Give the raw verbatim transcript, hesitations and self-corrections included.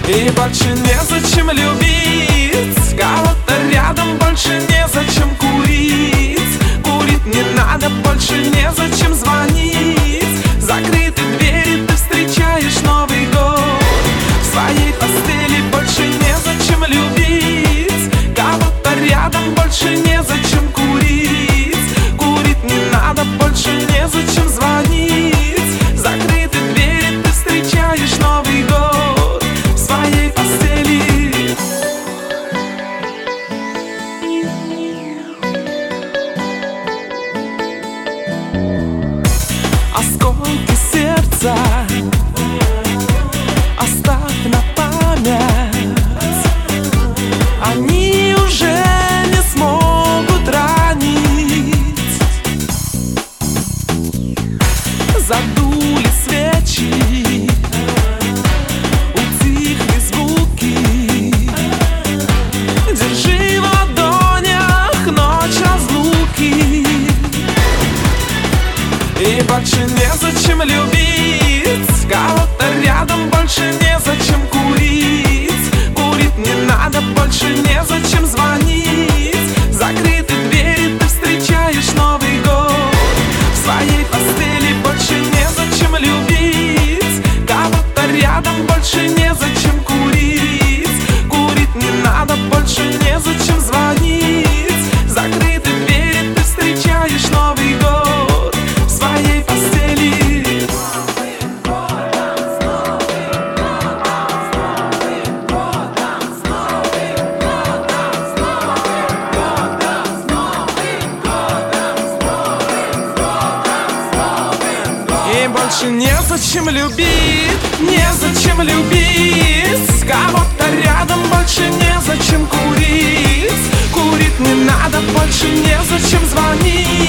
И больше незачем любить, кого-то рядом больше незачем курить. Курить не надо, больше незачем звонить. Закрыты двери, ты встречаешь Новый год. В своей постели больше незачем любить, кого-то рядом больше незачем курить. Курить не надо, больше незачем звонить. Закрыты двери, ты встречаешь Новый год в своей постели. Осколки сердца оставь на память, они уже не смогут ранить. Задули свечи, утихли звуки. Держи в ладонях ночь разлуки. И больше незачем любить, кого-то рядом больше незачем курить. Курить не надо, больше незачем звонить. Закрыты двери, ты встречаешь Новый год в своей постели. Больше незачем любить, кого-то рядом больше незачем курить. Курить не надо, больше незачем звонить. Закрыты двери, ты встречаешь Новый год в своей постели. И больше незачем любить, незачем любить, кого-то рядом больше незачем курить. Курить не надо, больше незачем звонить.